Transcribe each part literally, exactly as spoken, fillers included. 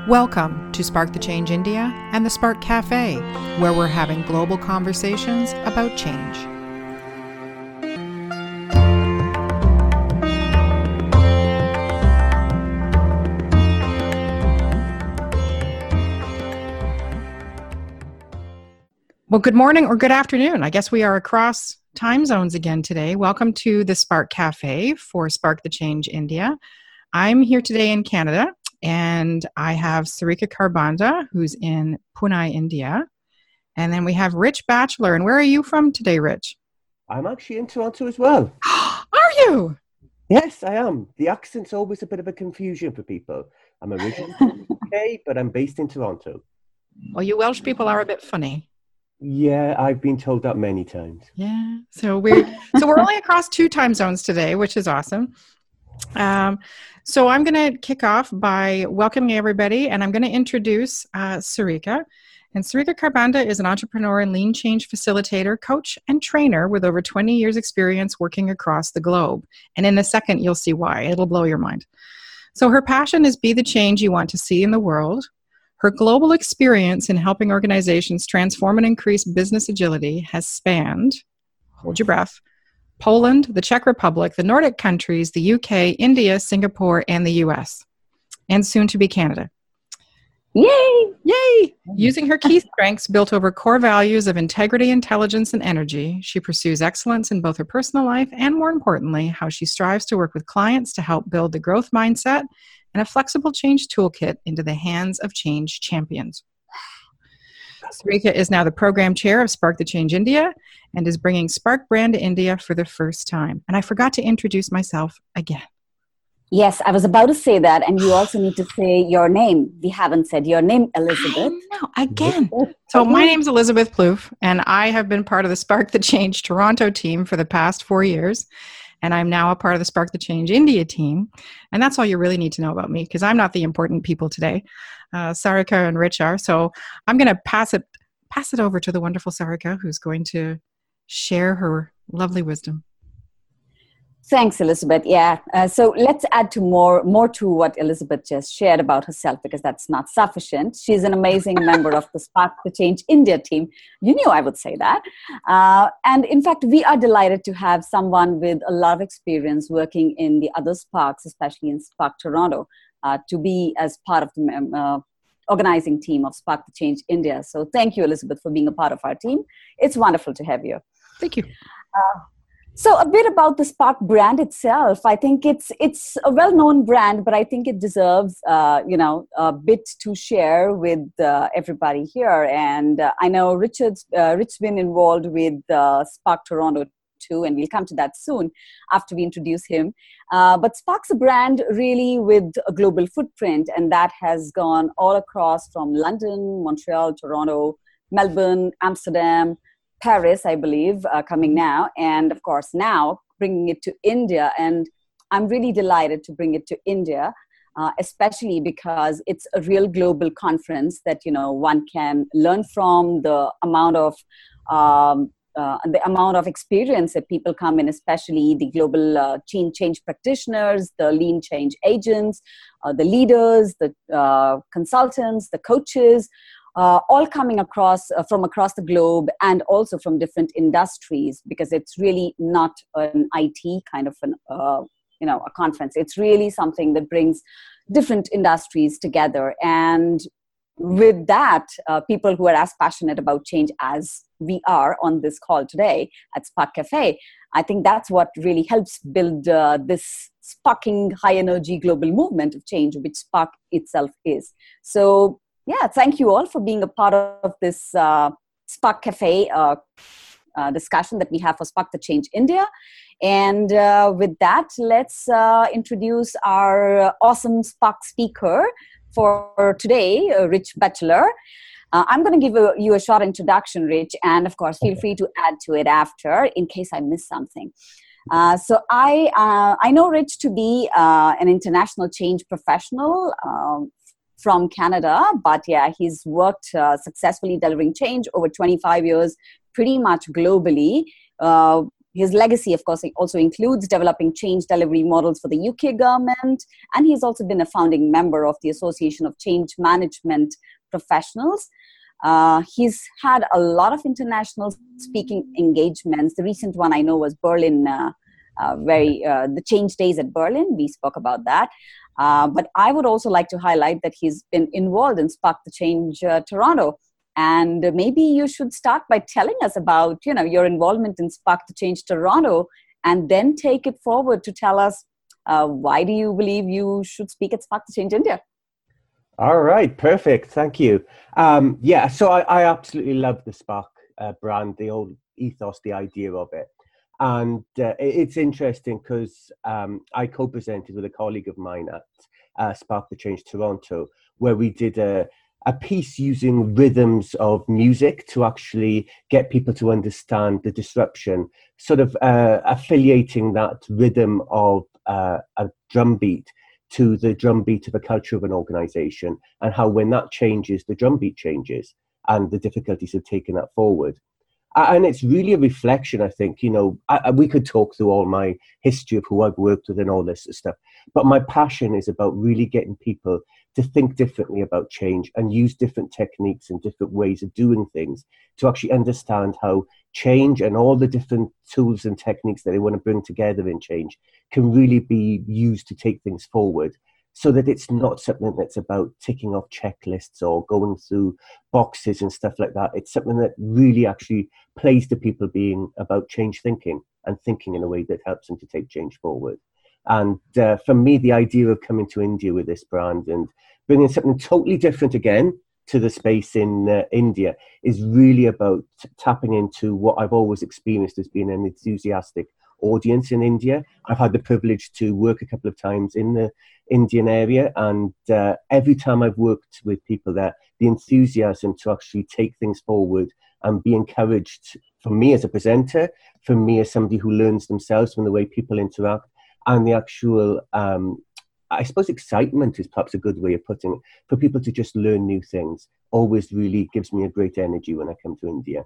Welcome to Spark the Change India and the Spark Cafe, where we're having global conversations about change. Well, good morning or good afternoon. I guess we are across time zones again today. Welcome to the Spark Cafe for Spark the Change India. I'm here today in Canada, and I have Sarika Kharbanda, who's in Pune, India. And then we have Rich Batchelor. And where are you from today, Rich? I'm actually in Toronto as well. Are you? Yes, I am. The accent's always a bit of a confusion for people. I'm originally from the U K, but I'm based in Toronto. Well, you Welsh people are a bit funny. Yeah, I've been told that many times. Yeah. So we're so we're only across two time zones today, which is awesome. Um, so I'm going to kick off by welcoming everybody, and I'm going to introduce uh, Sarika. And Sarika Kharbanda is an entrepreneur and lean change facilitator, coach, and trainer with over twenty years experience working across the globe. And in a second, you'll see why. It'll blow your mind. So her passion is be the change you want to see in the world. Her global experience in helping organizations transform and increase business agility has spanned, hold your breath, Poland, the Czech Republic, the Nordic countries, the U K, India, Singapore, and the U S, and soon to be Canada. Yay! Yay! Using her key strengths built over core values of integrity, intelligence, and energy, she pursues excellence in both her personal life and, more importantly, how she strives to work with clients to help build the growth mindset and a flexible change toolkit into the hands of change champions. Sarika is now the program chair of Spark the Change India and is bringing Spark brand to India for the first time. And I forgot to introduce myself again. Yes, I was about to say that, and you also need to say your name. We haven't said your name, Elizabeth. No, again. So my name's Elizabeth Plouffe, and I have been part of the Spark the Change Toronto team for the past four years. And I'm now a part of the Spark the Change India team. And that's all you really need to know about me, because I'm not the important people today. Uh, Sarika and Rich are. So I'm going to pass it pass it over to the wonderful Sarika, who's going to share her lovely wisdom. Thanks, Elizabeth. Yeah. Uh, so let's add to more, more to what Elizabeth just shared about herself, because that's not sufficient. She's an amazing member of the Spark the Change India team. You knew I would say that. Uh, and in fact, we are delighted to have someone with a lot of experience working in the other Sparks, especially in Spark Toronto, uh, to be as part of the uh, organizing team of Spark the Change India. So thank you, Elizabeth, for being a part of our team. It's wonderful to have you. Thank you. Uh, So a bit about the Spark brand itself. I think it's it's a well-known brand, but I think it deserves, uh, you know, a bit to share with uh, everybody here. And uh, I know Richard's uh, Rich's been involved with uh, Spark Toronto too, and we'll come to that soon after we introduce him. Uh, but Spark's a brand really with a global footprint, and that has gone all across from London, Montreal, Toronto, Melbourne, Amsterdam, Paris, I believe, uh, coming now, and of course now bringing it to India. And I'm really delighted to bring it to India, uh, especially because it's a real global conference that, you know, one can learn from. The amount of um, uh, the amount of experience that people come in, especially the global uh, change, change practitioners, the lean change agents, uh, the leaders, the uh, consultants, the coaches, Uh, all coming across uh, from across the globe, and also from different industries, because it's really not an I T kind of an uh, you know a conference. It's really something that brings different industries together. And with that, uh, people who are as passionate about change as we are on this call today at Spark Cafe, I think that's what really helps build uh, this sparking high energy global movement of change, which Spark itself is. So yeah, thank you all for being a part of this uh, Spark Cafe uh, uh, discussion that we have for Spark the Change India. And uh, with that, let's uh, introduce our awesome Spark speaker for today, uh, Rich Batchelor. Uh, I'm going to give a, you a short introduction, Rich, and of course, feel free to add to it after in case I miss something. Uh, so I uh, I know Rich to be uh, an international change professional um, from Canada, but yeah, he's worked uh, successfully delivering change over twenty-five years, pretty much globally, uh, his legacy, of course, also includes developing change delivery models for the U K government. And he's also been a founding member of the Association of Change Management Professionals. Uh, he's had a lot of international speaking engagements. The recent one I know was Berlin, uh, uh, very uh, the Change Days at Berlin. We spoke about that. Uh, but I would also like to highlight that he's been involved in Spark the Change uh, Toronto. And maybe you should start by telling us about, you know, your involvement in Spark the Change Toronto, and then take it forward to tell us uh, why do you believe you should speak at Spark the Change India? All right, perfect. Thank you. Um, yeah, so I, I absolutely love the Spark uh, brand, the old ethos, the idea of it. And uh, it's interesting because um, I co-presented with a colleague of mine at uh, Spark the Change Toronto, where we did a, a piece using rhythms of music to actually get people to understand the disruption, sort of uh, affiliating that rhythm of uh, a drum beat to the drumbeat of a culture of an organization, and how when that changes, the drumbeat changes, and the difficulties of taking that forward. And it's really a reflection, I think, you know, I, we could talk through all my history of who I've worked with and all this stuff, but my passion is about really getting people to think differently about change and use different techniques and different ways of doing things to actually understand how change and all the different tools and techniques that they want to bring together in change can really be used to take things forward, so that it's not something that's about ticking off checklists or going through boxes and stuff like that. It's something that really actually plays to people being about change thinking and thinking in a way that helps them to take change forward. And uh, for me, the idea of coming to India with this brand and bringing something totally different again to the space in uh, India is really about t- tapping into what I've always experienced as being an enthusiastic audience in India. I've had the privilege to work a couple of times in the Indian area, and uh, every time I've worked with people there, the enthusiasm to actually take things forward and be encouraged, for me as a presenter, for me as somebody who learns themselves from the way people interact, and the actual, um, I suppose excitement is perhaps a good way of putting it, for people to just learn new things, always really gives me a great energy when I come to India.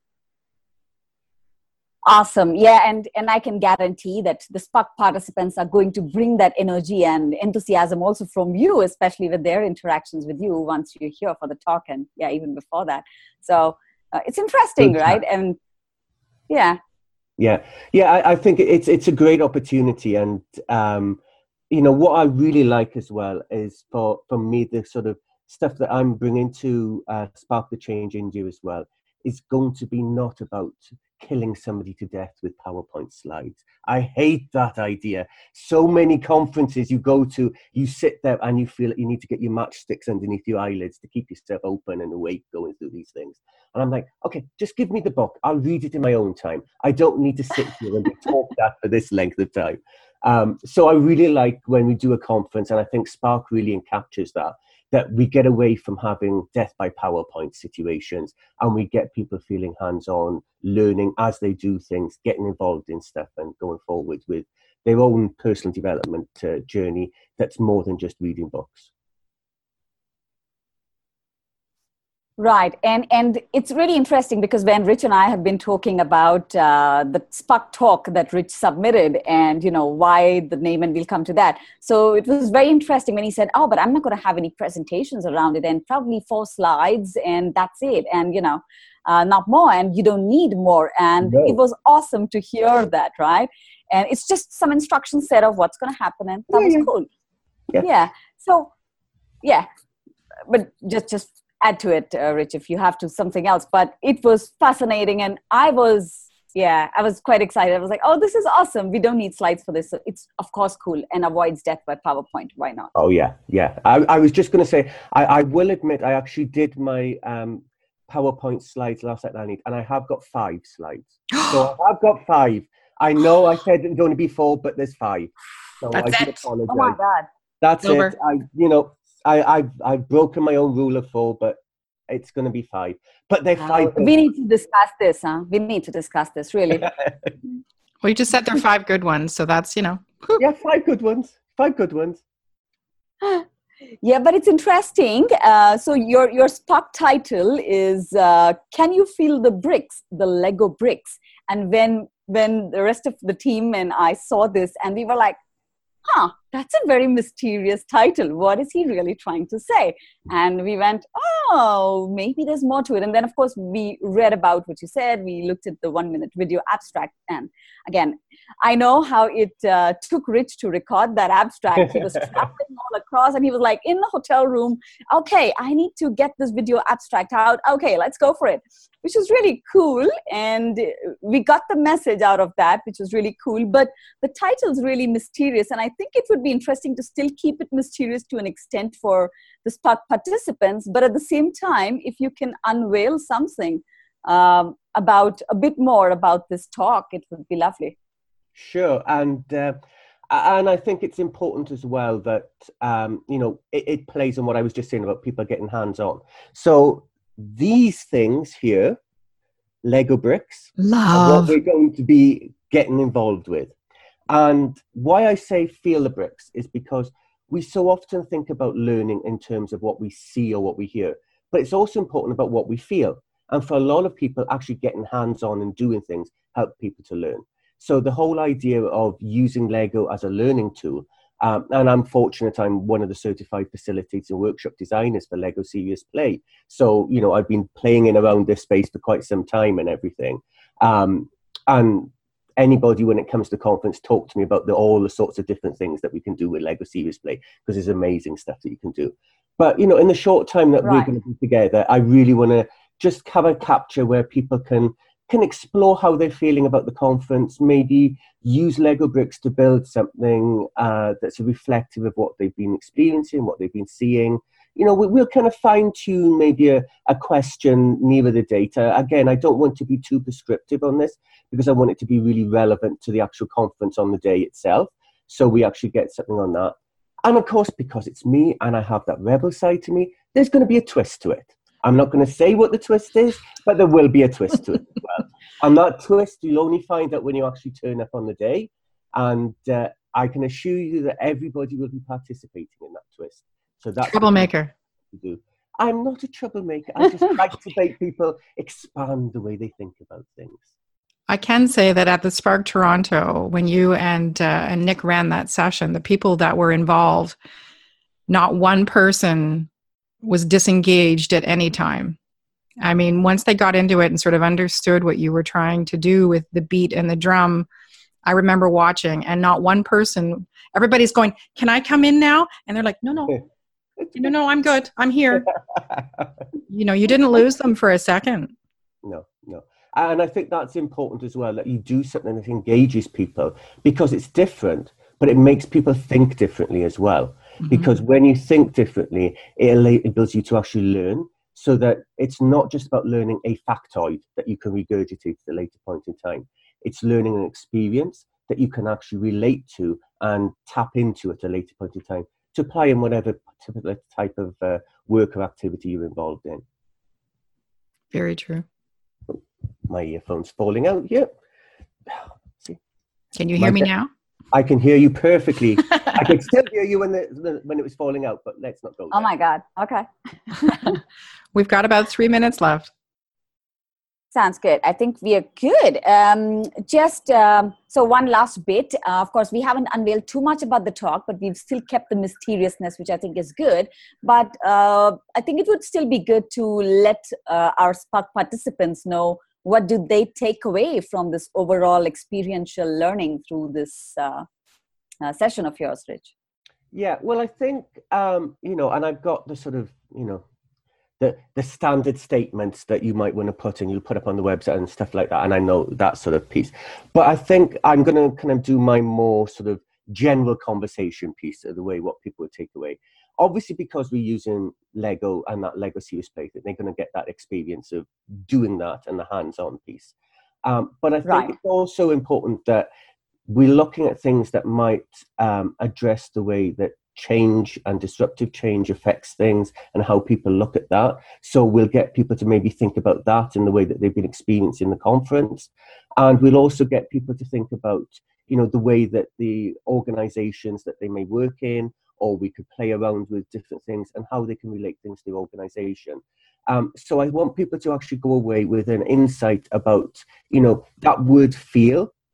Awesome. Yeah, and, and I can guarantee that the Spark participants are going to bring that energy and enthusiasm also from you, especially with their interactions with you once you're here for the talk, and yeah, even before that. So uh, it's interesting, Good right? Time. And yeah. Yeah, yeah, I, I think it's it's a great opportunity, and um, you know what I really like as well is for for me the sort of stuff that I'm bringing to uh, Spark the Change India as well is going to be not about killing somebody to death with PowerPoint slides. I hate that idea. So many conferences you go to, you sit there and you feel like you need to get your matchsticks underneath your eyelids to keep yourself open and awake going through these things. And I'm like, okay, just give me the book. I'll read it in my own time. I don't need to sit here and be talked at for this length of time. Um, so I really like when we do a conference, and I think Spark really captures that, that we get away from having death by PowerPoint situations, and we get people feeling hands-on, learning as they do things, getting involved in stuff and going forward with their own personal development uh, journey that's more than just reading books. Right. And and it's really interesting because when Rich and I have been talking about uh, the Spark talk that Rich submitted and, you know, why the name, and we'll come to that. So it was very interesting when he said, oh, but I'm not going to have any presentations around it, and probably four slides and that's it. And, you know, uh, not more, and you don't need more. And no. It was awesome to hear that, right? And it's just some instruction set of what's going to happen. And that yeah, was yeah. cool. Yeah. yeah. So, yeah. But just, just, add to it, uh, Rich, if you have to something else. But it was fascinating, and I was, yeah, I was quite excited. I was like, oh, this is awesome. We don't need slides for this. So it's, of course, cool, and avoids death by PowerPoint. Why not? Oh, yeah, yeah. I, I was just going to say, I, I will admit, I actually did my um, PowerPoint slides last night, and I have got five slides. So I've got five. I know I said it'd only be four, but there's five. So That's I do it. apologize. Oh, my God. That's Over. it. I, you know, I, I've, I've broken my own rule of four, but it's going to be five. But they're five. Uh, we need to discuss this, huh? We need to discuss this, really. Well, you just said there are five good ones, so that's, you know. Whew. Yeah, five good ones. Five good ones. Yeah, but it's interesting. Uh, so your, your Spark title is, uh, Can You Feel the Bricks, the Lego Bricks? And when when the rest of the team and I saw this, and we were like, huh, that's a very mysterious title. What is he really trying to say? And we went, oh, maybe there's more to it. And then, of course, we read about what you said. We looked at the one-minute video abstract. And again, I know how it uh, took Rich to record that abstract. He was traveling all across, and he was like in the hotel room, okay, I need to get this video abstract out. Okay, let's go for it, which was really cool. And we got the message out of that, which was really cool. But the title's really mysterious. And I think it would be interesting to still keep it mysterious to an extent for the Spark participants. But at the same time, if you can unveil something um, about a bit more about this talk, it would be lovely. Sure. And uh, and I think it's important as well that, um, you know, it, it plays on what I was just saying about people getting hands-on. So these things here, Lego bricks, Love. are what we're going to be getting involved with. And why I say feel the bricks is because we so often think about learning in terms of what we see or what we hear, but it's also important about what we feel. And for a lot of people, actually getting hands-on and doing things help people to learn. So the whole idea of using Lego as a learning tool, um, and I'm fortunate I'm one of the certified facilitators and workshop designers for Lego Serious Play. So, you know, I've been playing in around this space for quite some time and everything. Um, and anybody, when it comes to conference, talk to me about the, all the sorts of different things that we can do with Lego Serious Play, because there's amazing stuff that you can do. But, you know, in the short time that right. we're going to be together, I really want to just have a capture where people can can explore how they're feeling about the conference, maybe use Lego bricks to build something uh, that's reflective of what they've been experiencing, what they've been seeing. You know, we, we'll kind of fine tune maybe a, a question nearer the data. Again, I don't want to be too prescriptive on this because I want it to be really relevant to the actual conference on the day itself. So we actually get something on that. And of course, because it's me and I have that rebel side to me, there's going to be a twist to it. I'm not going to say what the twist is, but there will be a twist to it as well. And that twist, you'll only find out when you actually turn up on the day. And uh, I can assure you that everybody will be participating in that twist. So that's troublemaker. To do. I'm not a troublemaker. I just like to make people expand the way they think about things. I can say that at the Spark Toronto, when you and uh, and Nick ran that session, the people that were involved, not one person was disengaged at any time. I mean, once they got into it and sort of understood what you were trying to do with the beat and the drum, I remember watching, and not one person, everybody's going, can I come in now? And they're like, no, no, no, no, I'm good. I'm here. You know, you didn't lose them for a second. No, no. And I think that's important as well, that you do something that engages people, because it's different, but it makes people think differently as well. Mm-hmm. Because when you think differently, it enables you to actually learn, so that it's not just about learning a factoid that you can regurgitate at a later point in time. It's learning an experience that you can actually relate to and tap into at a later point in time to apply in whatever type of uh, work or activity you're involved in. Very true. My earphone's falling out. Yep. See? Can you hear My me de- now? I can hear you perfectly. I could still hear you when the when it was falling out, but let's not go there. Oh my God. Okay. We've got about three minutes left. Sounds good. I think we are good. Um, just um, so one last bit. Uh, of course, we haven't unveiled too much about the talk, but we've still kept the mysteriousness, which I think is good. But uh, I think it would still be good to let uh, our Spark participants know what do they take away from this overall experiential learning through this uh, uh, session of yours, Rich? Yeah, well, I think, um, you know, and I've got the sort of, you know, the, the standard statements that you might want to put in, you put up on the website and stuff like that. And I know that sort of piece. But I think I'm going to kind of do my more sort of general conversation piece of the way what people would take away. Obviously, because we're using Lego and that Lego Serious Play, they're going to get that experience of doing that and the hands-on piece. Um, but I think right. it's also important that we're looking at things that might um, address the way that change and disruptive change affects things and how people look at that. So we'll get people to maybe think about that in the way that they've been experiencing the conference. And we'll also get people to think about, you know, the way that the organizations that they may work in, or we could play around with different things and how they can relate things to the organization. Um, so I want people to actually go away with an insight about, you know, that word feel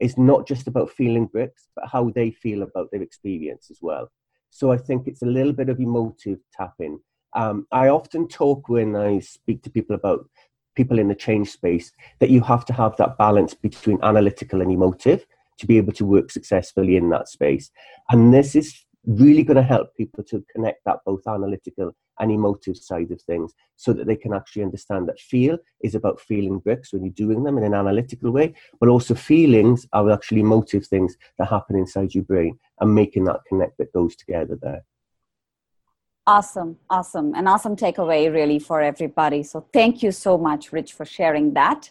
is not just about feeling bricks, but how they feel about their experience as well. So I think it's a little bit of emotive tapping. Um, I often talk when I speak to people about people in the change space that you have to have that balance between analytical and emotive to be able to work successfully in that space. And this is really going to help people to connect that both analytical and emotive side of things so that they can actually understand that feel is about feeling bricks when you're doing them in an analytical way, but also feelings are actually emotive things that happen inside your brain, and making that connect that goes together there. Awesome, awesome. An awesome takeaway really for everybody. So thank you so much, Rich, for sharing that.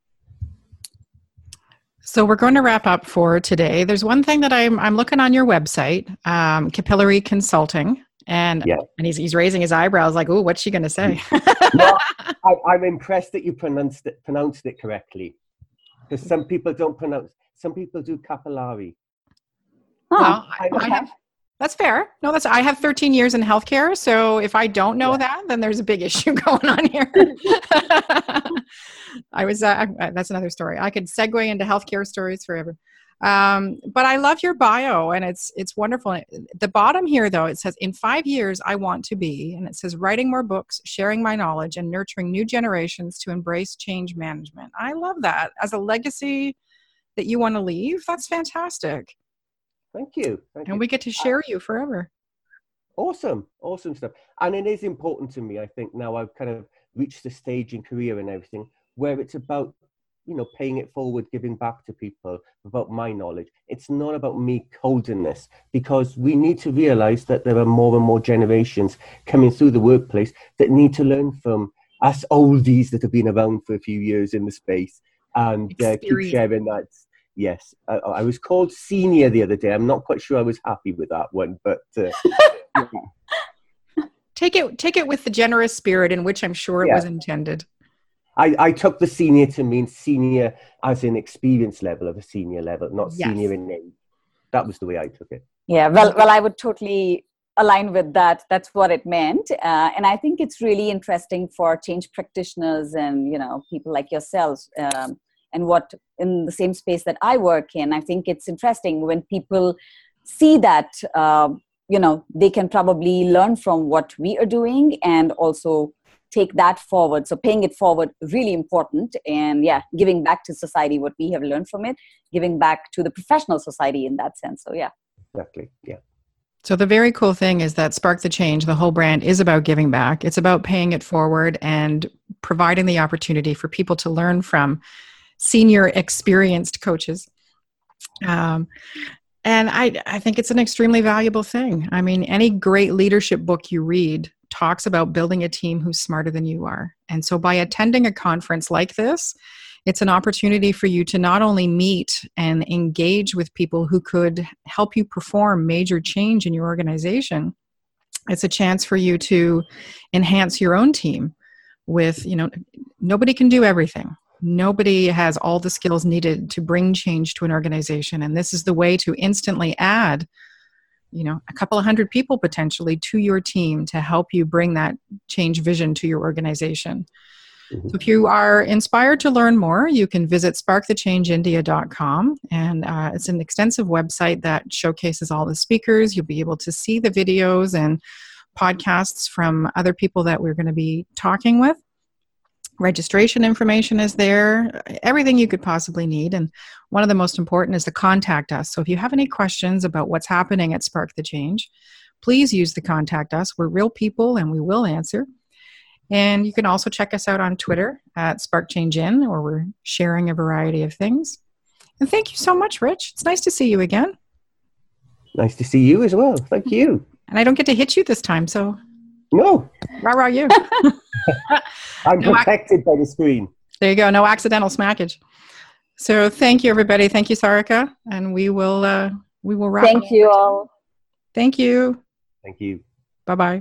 So we're going to wrap up for today. There's one thing that I'm I'm looking on your website, um, Capillary Consulting, and yeah. and he's he's raising his eyebrows like, "Ooh, what's she going to say?" Well, I, I'm impressed that you pronounced it pronounced it correctly, because some people don't pronounce. Some people do capillary. Oh, well, I, okay. I have. That's fair. No, that's, I have thirteen years in healthcare. So if I don't know yeah. that, then there's a big issue going on here. I was, uh, I, that's another story. I could segue into healthcare stories forever. Um, but I love your bio, and it's, it's wonderful. At the bottom here though, it says, in five years, I want to be, and it says writing more books, sharing my knowledge, and nurturing new generations to embrace change management. I love that as a legacy that you want to leave. That's fantastic. Thank you. Thank and you. we get to share you forever. Awesome. Awesome stuff. And it is important to me, I think, now I've kind of reached the stage in career and everything where it's about, you know, paying it forward, giving back to people about my knowledge. It's not about me holding this, because we need to realize that there are more and more generations coming through the workplace that need to learn from us oldies that have been around for a few years in the space, and uh, keep sharing that. Yes, I, I was called senior the other day. I'm not quite sure I was happy with that one, but uh, yeah. take it take it with the generous spirit in which I'm sure it yeah. was intended. I, I took the senior to mean senior as in experience level of a senior level, not yes. senior in age. That was the way I took it. Yeah, well, well, I would totally align with that. That's what it meant, uh, and I think it's really interesting for change practitioners and you know people like yourselves. Um, and what in the same space that I work in, I think it's interesting when people see that, uh, you know, they can probably learn from what we are doing and also take that forward. So paying it forward, really important. And yeah, giving back to society what we have learned from it, giving back to the professional society in that sense. So yeah. Exactly, yeah. So the very cool thing is that Spark the Change, the whole brand, is about giving back. It's about paying it forward and providing the opportunity for people to learn from senior experienced coaches. Um, and I, I think it's an extremely valuable thing. I mean, any great leadership book you read talks about building a team who's smarter than you are. And so by attending a conference like this, it's an opportunity for you to not only meet and engage with people who could help you perform major change in your organization, it's a chance for you to enhance your own team with, you know, nobody can do everything. Nobody has all the skills needed to bring change to an organization. And this is the way to instantly add, you know, a couple of hundred people potentially to your team to help you bring that change vision to your organization. Mm-hmm. So if you are inspired to learn more, you can visit spark the change india dot com. And uh, it's an extensive website that showcases all the speakers. You'll be able to see the videos and podcasts from other people that we're going to be talking with. Registration information is there, everything you could possibly need. And one of the most important is to contact us. So if you have any questions about what's happening at Spark the Change, please use the contact us. We're real people and we will answer. And you can also check us out on Twitter at Spark Change In, where we're sharing a variety of things. And thank you so much, Rich. It's nice to see you again. Nice to see you as well. Thank you. And I don't get to hit you this time, so... No. Rah, rah, you. I'm no protected ac- by the screen. There you go. No accidental smackage. So thank you, everybody. Thank you, Sarika. And we will uh, we will wrap Thank up. you all. Thank you. Thank you. Bye-bye.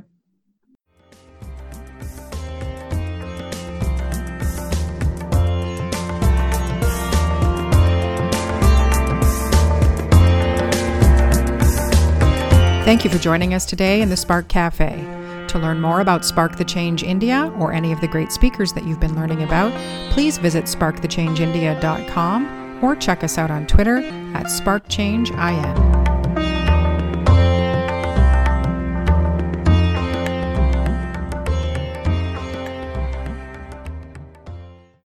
Thank you for joining us today in the Spark Cafe. To learn more about Spark the Change India or any of the great speakers that you've been learning about, please visit spark the change india dot com or check us out on Twitter at SparkChangeIN.